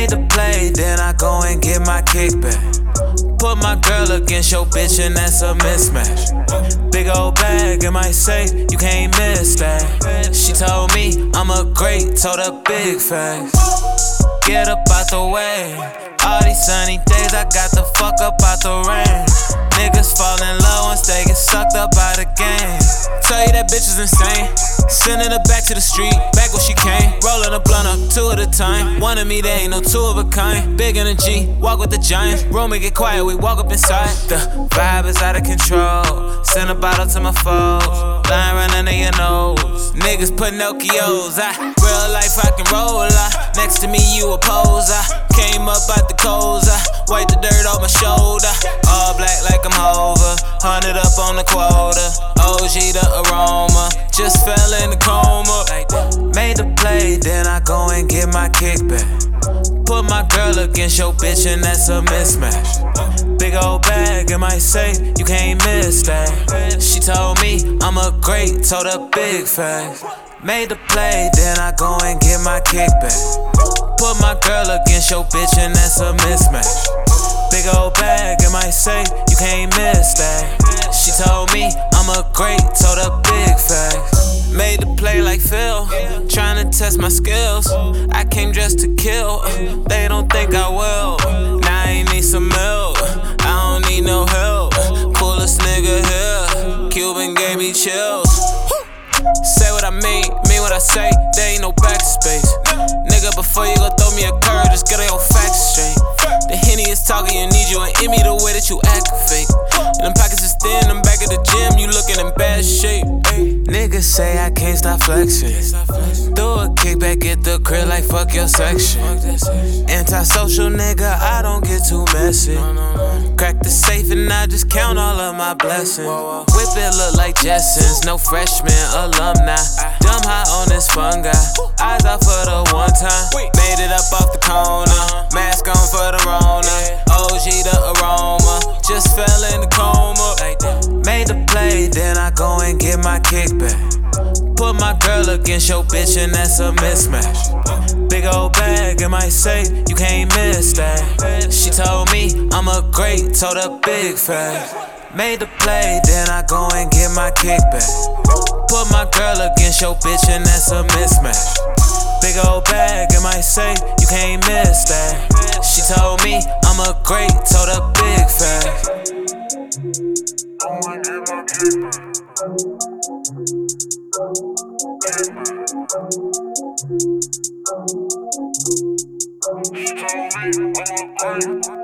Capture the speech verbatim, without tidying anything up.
Made the play, then I go and get my kickback. Put my girl against your bitch and that's a mismatch. Big old bag in my safe, you can't miss that. She told me I'm a great, told her big facts. Get up out the way. All these sunny days, I got the fuck up out the rain. Niggas falling low once they get sucked up by the game. Tell you that bitch is insane. Sending her back to the street, back where she came. Rolling a blunt up, two at a time. One of me, there ain't no two of a kind. Big in a G, walk with the giants. Room and get quiet, we walk up inside. The vibe is out of control. Send a bottle to my foes. Line run under your nose. Niggas Pinocchios. I real life I can roll. I, next to me you a poser. Came up out the coals. I wipe the dirt off my shoulder. All black like I'm over. Hundred up on the quota. O G the aroma. Just fell in the coma. Made the play, then I go and get my kickback. Put my girl against your bitch and that's a mismatch. Big old bag in my safe, you can't miss that. She told me I'm a great, told her big facts. Made the play, then I go and get my kickback. Put my girl against your bitch and that's a mismatch. Big old bag in my safe, you can't miss that. She told me I'm a great, told her big facts. Made the play like Phil, tryna test my skills. I came dressed to kill, they don't think I will. Now I need some milk, I don't need no help. Coolest nigga here, Cuban gave me chills. Say what I mean, mean what I say, there ain't no backspace. Nigga, before you go throw me a curve, just get your facts straight. The Henny is talking, you need you, and in me the way that you act fake. And them pockets is thin, I'm back at the gym, you looking in bad shape. Niggas say I can't stop flexing. Do a kickback, get the crib like fuck your section. Antisocial nigga, I don't get too messy. Crack the safe and I just count all of my blessings. Whip it look like Jetsons, no freshman, alumni. Dumb high on this fun guy. Eyes out for the one time. Made it up off the corner. Mask on for the Rona. O G the aroma. Just fell in the coma. Made the play, then I go and get my kickback. Put my girl against your bitch and that's a mismatch. Big old bag in my safe, you can't miss that. She told me I'm a great, told her big facts. Made the play, then I go and get my kickback. Put my girl against your bitch and that's a mismatch. Big old bag in my safe, you can't miss that. She told me I'm a great, told her big facts. Go and get my kickback. She told me I'm a great.